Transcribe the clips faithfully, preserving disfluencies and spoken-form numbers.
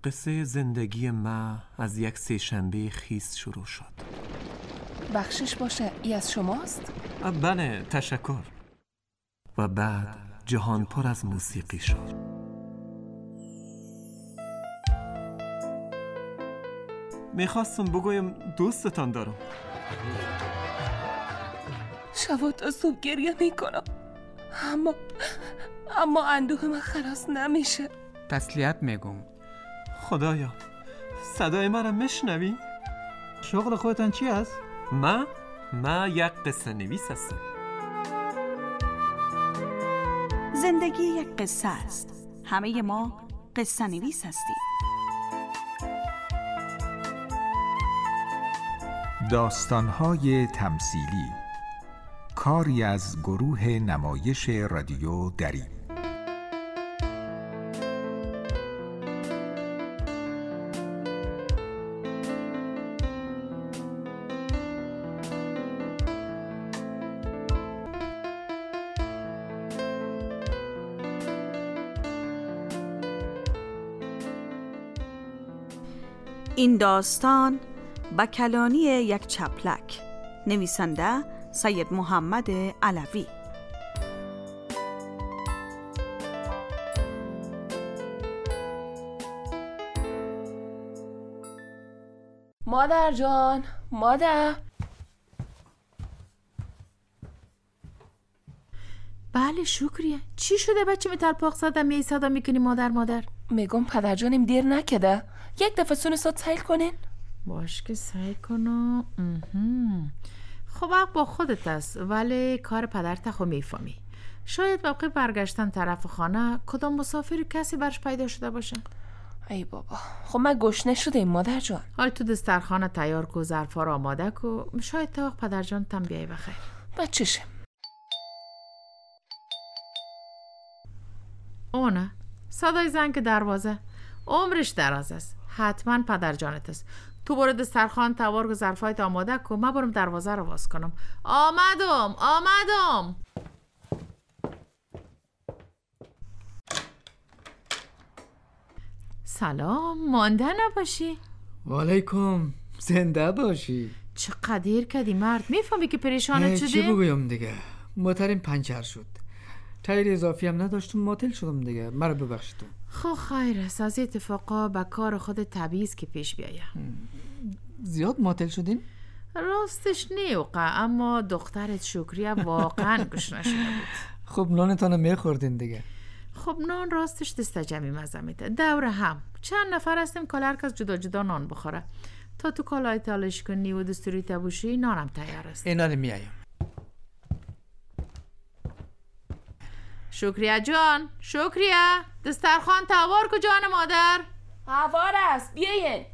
قصه زندگی ما از یک سه شنبه خیس شروع شد. بخشش باشه، ای از شماست؟ بله، تشکر. و بعد جهان پر از موسیقی شد. میخواستم بگویم دوستتان دارم. شب تا صبح گریه میکنم، اما اما اندوه من خلاص نمیشه. تسلیت میگم. خدایا، صدای مرا میشنوی؟ شغل خودتان چی است؟ ما ما یک قصه نویس هستم. زندگی یک قصه است. همه ما قصه نویس هستیم. داستان‌های تمثیلی، کاری از گروه نمایش رادیو دری. این داستان با کلانی یک چپلک. نویسنده سید محمد علوی. مادر جان، مادر. بله شکریه. چی شده بچه می تلپاق زدم می صدا میکنی مادر مادر؟ میگم پدر جانم دیر نکده، یک دفعه سون ساد سیل کنین. باش که سعی کنم. خب حق با خودت است، ولی کار پدرت خو میفهمی. شاید موقع برگشتن طرف خانه کدام مسافری کسی برش پیدا شده باشه. ای بابا، خب من گشنه شده مادر جان. حال تو دسترخانه تیار کو، ظرفا را آماده کو، شاید تا وقت پدر جان تم بیای بخیر. بچشه. اونه صدای زنگ دروازه. عمرش دراز است، حتما پدر جانت است. تو برو دسترخوان توار و ظرفایت آماده کن، من برم دروازه رو باز کنم. آمدم آمدم. سلام، مانده نباشی. وعلیکم، زنده باشی. چقدر دیر کردی مرد، میفهمی که پریشانت شدی؟ چی بگویم دیگه، موترم پنچر شد، تایر اضافی هم نداشتم، معطل شدم دیگه، مرا ببخشید. خب خیر است، از اتفاقا به کار خود طبیعی که پیش بیاید. زیاد معطل شدین؟ راستش نیوقع، اما دخترت شکریه واقعا گشنه شده بود. خب نانتانو میخوردین دیگه. خب نان راستش دست جمعی مزه میده. دور هم چند نفر هستیم که هر کس جدا جدا نان بخوره. تا تو کالای تالش کنی و دستوری تبوشی نانم تیار است. اینان میایم. شکریه جان، شکریه، دسترخوان توار کو جان مادر. هوار است، بیاین.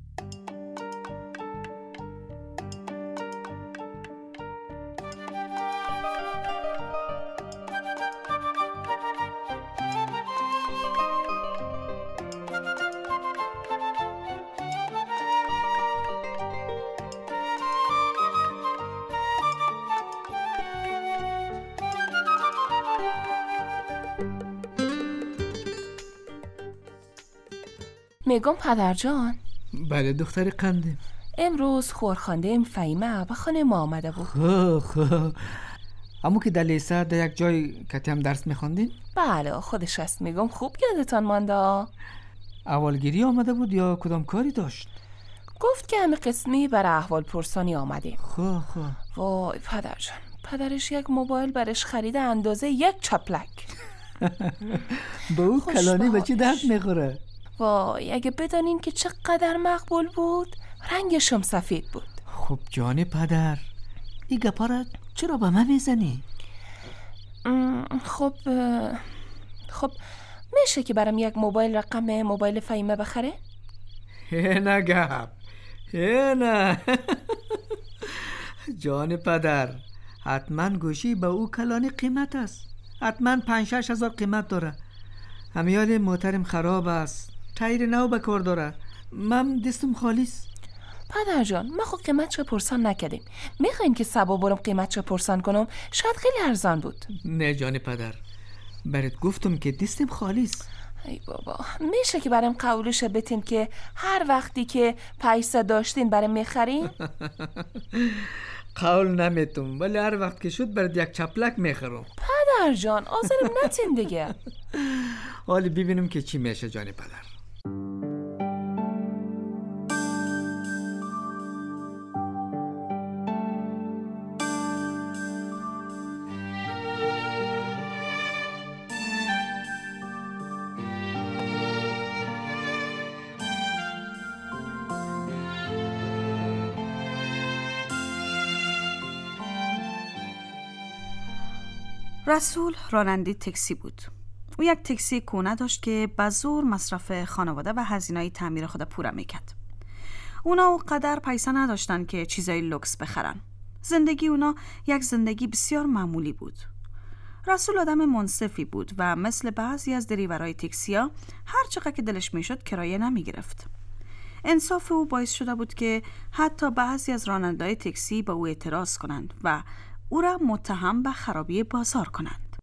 میگم پدر جان. بله دختر قندم. امروز خورخانده ام فهیمه به خانه ما آمده بود. خب خب امو که در لیسه در یک جای کتی هم درس میخوندین؟ بله خودش است. میگم خوب یادتان مانده. اولگیری آمده بود یا کدام کاری داشت؟ گفت که همه قسمی برای احوال پرسانی آمدیم. خب خب وای پدر جان، پدرش یک موبایل برش خریده اندازه یک چپلک. به او کلانی به چی درد میخوره؟ وای اگه بدانین که چقدر مقبول بود، رنگشم سفید بود. خب جان پدر، این گپا را چرا به من میزنی؟ خب خب میشه که برام یک موبایل رقم موبایل فهیمه بخره؟ نه گپ نه. جان پدر، حتما گوشی به او کلانی قیمت است، حتما پنج شش هزار قیمت داره. همیال موترم خراب است، تایر نو به کار داره، من دستم خالیست. پدر جان ما خود قیمتش پرسان نکردیم، میخواین که سبا برم قیمتش پرسان کنم؟ شاید خیلی ارزان بود. نه جان پدر، برات گفتم که دستم خالیست. ای بابا، میشه که برام قولش بتین که هر وقتی که پیسه داشتین برام میخرین؟ قول نمیتون، ولی هر وقت که شد برد یک چپلک میخرم. پدر جان آزارم نتین دیگه. حالی ببینیم که چی میشه جان پدر. رسول راننده تاکسی بود. او یک تاکسی کهنه داشت که به زور مصرف خانواده و هزینه‌های تعمیر خود پوره میکرد. اونا اونقدر پیسه نداشتن که چیزای لوکس بخرن. زندگی اونا یک زندگی بسیار معمولی بود. رسول آدم منصفی بود و مثل بعضی از دریورای تاکسی‌ها هر چقدر که دلش میشد کرایه نمیگرفت. انصاف او باعث شده بود که حتی بعضی از راننده‌های تاکسی به او اعتراض کنند و او را متهم به خرابی بازار کنند.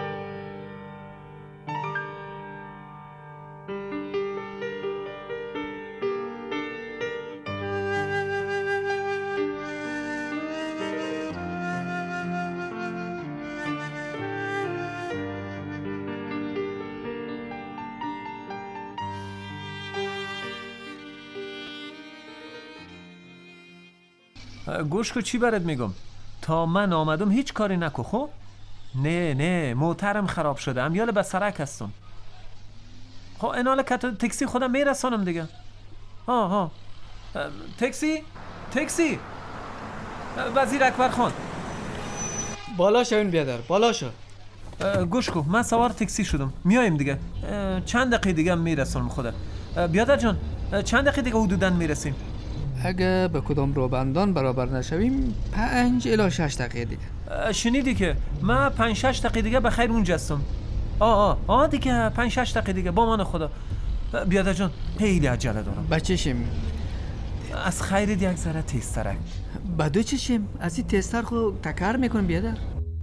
گوش کو چی برات میگم، تا من آمدم هیچ کاری نکو. خب نه نه موترم خراب شده، امیال به سرک هستم. خب انال کت تاکسی خودم میرسانم دیگه. ها ها تاکسی تاکسی وزیر اکبر خان، بالا شو این بیادر، بالا شو. گوش کو من سوار تاکسی شدم، میایم دیگه. چند دقیقه دیگه میرسونم خودم. بیادر جان چند دقیقه دیگه حدوداً میرسیم. اگه به کدام روبندان برابر نشویم پنج الی شش دقیقه دیگه. شنیدی که من پنج شش دقیقه دیگه بخیر اونجا هستم. آه آه آه دیگه پنج شش دقیقه دیگه با من خدا. بیادر جان خیلی عجله دارم. بچشیم از خیرت یک ذره تیزترک. بدو چشیم از این تیزتر خو تکر میکنم بیادر.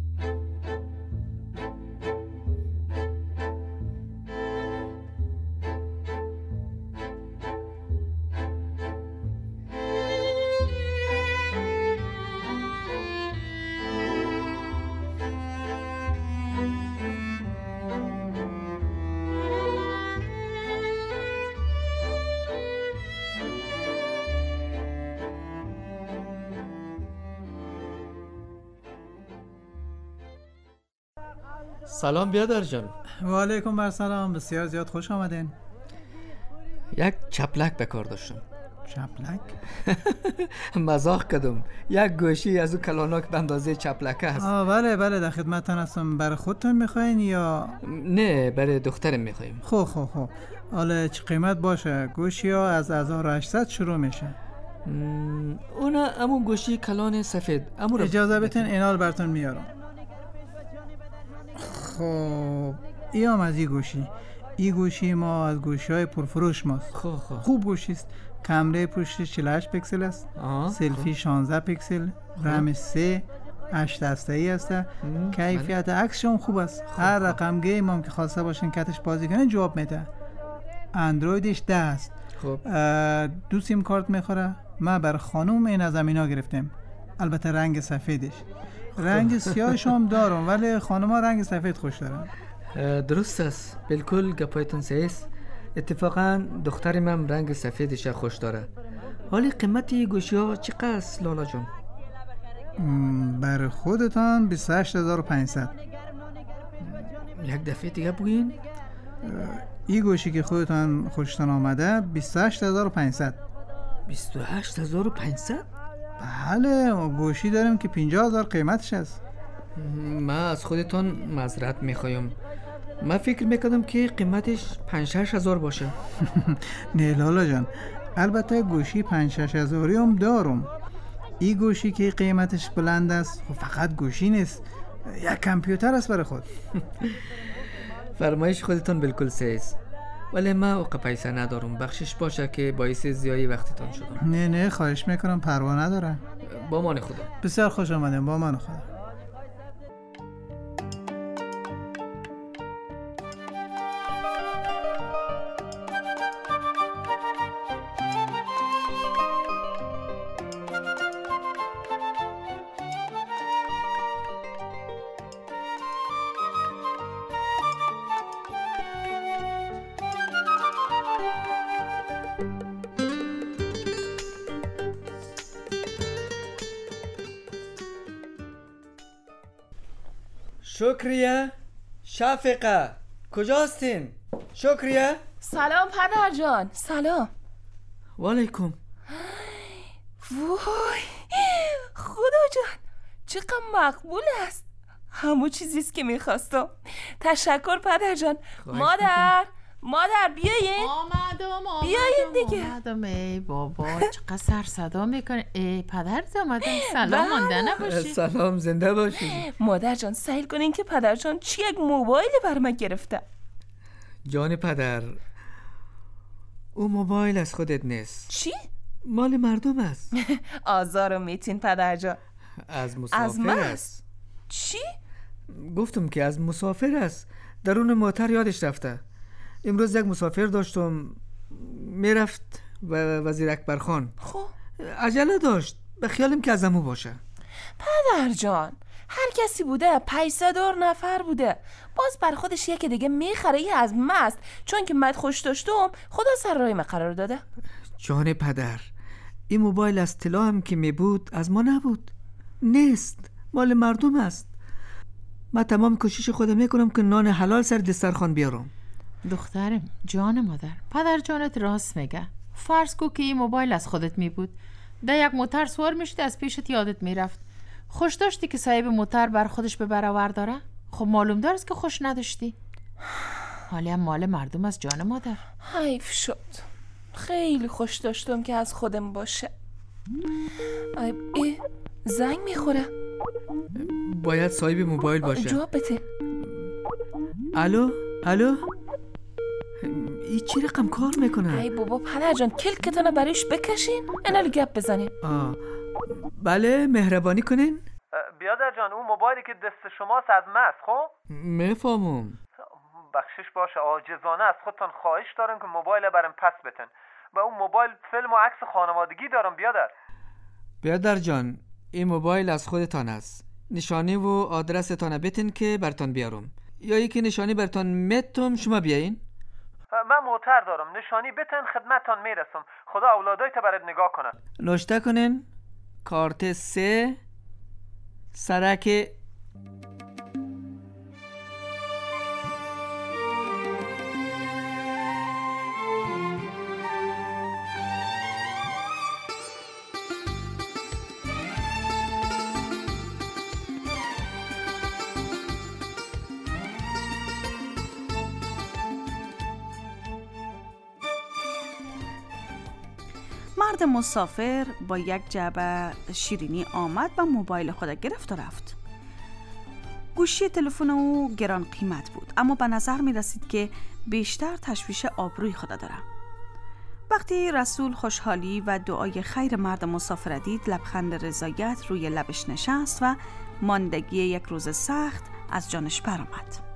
سلام بیادر جان. و علیکم بر سلام، بسیار زیاد خوش آمدین. یک چپلک به کار داشتم. چپلک؟ مزاح کردم. یک گوشی از او کلانک به اندازه چپلکه هست. آه بله بله در خدمتتان هستم. برای خودتون میخواین یا؟ نه برای دخترم میخوایم. خب خب خب حالا چه قیمت باشه؟ گوشی ها از هزار و هشتصد شروع میشه. اونا همون گوشی کلان سفید. اجازه بتین اینال براتون میارم. خب ای هم از این گوشی. این گوشی ما از گوشی های پرفروش ماست. خب خب خوب گوشی است. کمره پشتش چهل و هشت پیکسل است. سلفی شانزده پیکسل، رم سه، هشت دسته‌ای است. کیفیت عکسش هم خوب است. هر رقم گیم هم که خواسته باشین کتش بازی کنه جواب میده. اندرویدش ده است. خب دو سیم کارت میخوره. ما بر خانوم این از امینا گرفتیم، البته رنگ سفیدش. رنگ سیاهش هم دارم ولی خانم‌ها رنگ سفید خوش دارن. درست است، بالکل گپایتون صحیح است. اتفاقا دخترم هم رنگ سفیدش خوش داره. حالی قیمتی گوشی ها چقدر است لالا جون؟ برای خودتان بیست و هشت هزار و پانصد. یک دفعه دیگه بگین. این گوشی که خودتان خوشتان آمده بیست و هشت هزار و پانصد. بیست و هشت هزار و پانصد؟ بله گوشی داریم که پنجاه هزار قیمتش است. من از خودتان معذرت میخوایم. من فکر میکردم که قیمتش پنج شش هزار باشه. نه لالا جان، البته گوشی پنج شش هزاری هم دارم. این گوشی که قیمتش بلند است فقط گوشی نیست، یک کامپیوتر است برای خود. فرمایش خودتان بالکل صحیح است، ولی من اوقع پیسه ندارم. بخشش باشه که باعث زیایی وقتتان شدم. نه نه خواهش میکنم، پروا نداره. با من خدا. بسیار خوش آمدیم. با من خدا. شکریه، شفقه، کجاستین؟ شکریه؟ سلام پدر جان. سلام. وعلیکم. وای خدا جان چقدر مقبول است. همون چیزیست که میخواستم. تشکر پدر جان. مادر مادر بیاین. آمدم آمدم بیاین دیگه. آمدم. ای بابا چقدر سر صدا میکنه. ای پدرت آمدم. سلام مانده نباشی. سلام زنده باشی. مادر جان سعی کنین که پدر جان چی یک موبایل بر من گرفته. جان پدر، او موبایل از خودت نیست. چی؟ مال مردم است. آزارو میتین پدر جان. از مسافر از من است. چی؟ گفتم که از مسافر است. درون موتر یادش رفته. امروز یک مسافر داشتم میرفت و وزیر اکبر خان. خب عجله داشت، به خیالم که از امو باشه. پدر جان هر کسی بوده، پیسه دار نفر بوده، باز بر خودش یکی دیگه میخره. یه از مست چون که مد خوش داشتم خدا سر راه من قرار داده. جان پدر، این موبایل از طلا هم که می بود از ما نبود، نیست، مال مردم است. من تمام کوشش خودم میکنم که نان حلال سر دسترخوان بیارم. دخترم جان مادر، پدر جانت راست میگه. فرض کو که این موبایل از خودت می بود، ده یک موتر سوار میشد از پیشت یادت میرفت. خوش داشتی که صاحب موتر بر خودش به برآور داره؟ خب معلوم دارست که خوش نداشتی. حالی هم مال مردم از جان مادر. حیف شد. خیلی خوش داشتم که از خودم باشه. ای, ای زنگ میخوره. باید صاحب موبایل باشه. جواب بده. الو الو، این چی رقم کار میکنه؟ ای بابا پدر جان کلکتانو برایش بکشین اینالو گپ بزنین. آه. بله مهربانی کنین. بیادر جان اون موبایلی که دست شماست از ماست. خب میفهمم. بخشش باشه، عاجزانه از خودتان خواهش دارم که موبایل برام پس بتن. و اون موبایل فیلم و عکس خانوادگی دارم. بیادر بیادر جان این موبایل از خودتان است. نشانی و آدرستان بتین که برتان بیارم، یا یکی نشانی برتان میتم شما بیاین. من موتر دارم، نشانی بتن خدمتتان میرسم. خدا اولادایت برات نگاه کنه. نوشته کنین کارت سه سرک. مرد مسافر با یک جعبه شیرینی آمد و موبایل خود گرفت و رفت. گوشی تلفن او گران قیمت بود، اما به نظر می رسید که بیشتر تشویش آبروی خود داره. وقتی رسول خوشحالی و دعای خیر مرد مسافر دید، لبخند رضایت روی لبش نشست و ماندگی یک روز سخت از جانش برآمد.